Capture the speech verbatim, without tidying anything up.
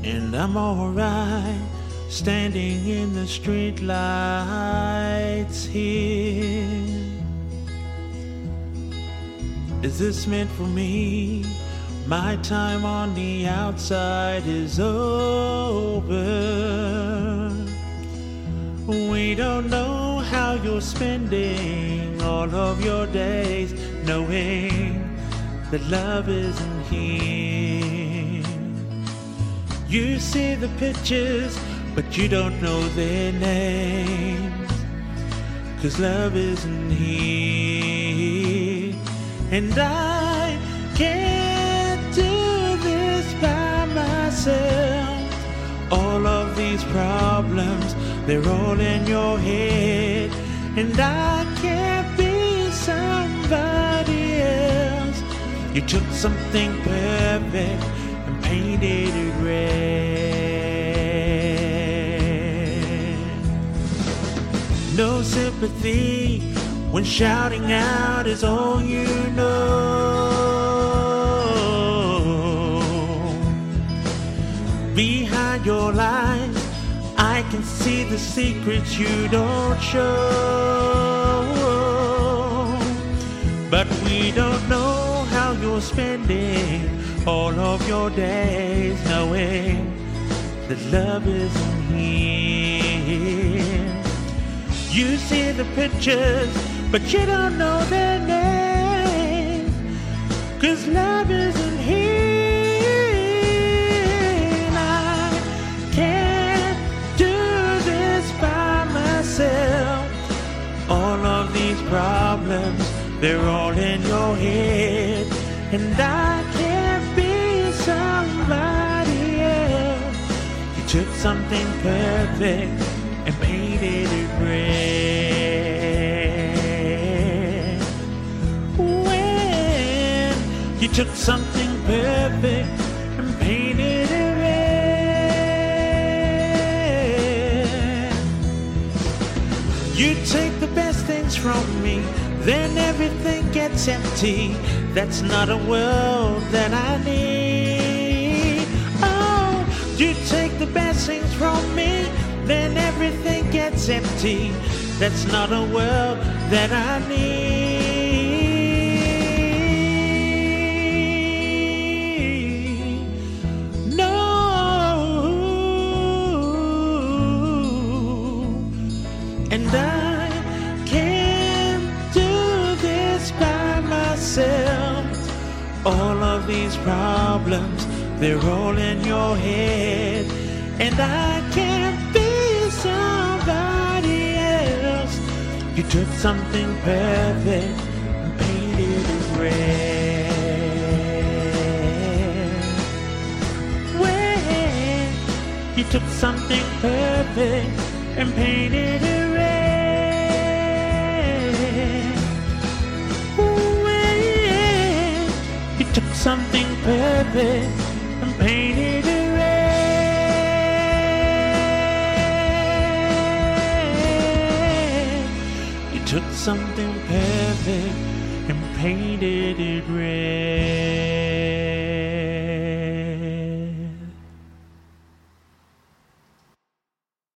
and I'm alright, standing in the street lights here. Is this meant for me? My time on the outside is over. We don't know how you're spending all of your days, knowing that love isn't here. You see the pictures, but you don't know their names, 'cause love isn't here. And I can't do this by myself. All of these problems, they're all in your head. And I can't be somebody else. You took something perfect and painted it red. No sympathy when shouting out is all you know. Behind your lies, I can see the secrets you don't show. But we don't know how you're spending all of your days, knowing that love isn't here. You see the pictures, but you don't know their names, 'cause love isn't here. And I can't do this by myself. All of these problems, they're all in your head. And I can't be somebody else. You took something perfect and painted it red. When you took something perfect and painted it red. You take the best things from me, then everything gets empty. That's not a world that I need. Oh, you take the best things from me, then everything gets empty. That's not a world that I need. No. And I can't do this by myself. All of these problems, they're all in your head. And I can't be somebody else. You took something perfect and painted it red. When you took something perfect and painted it red. When you took something perfect and painted it red. Took something perfect and painted it red.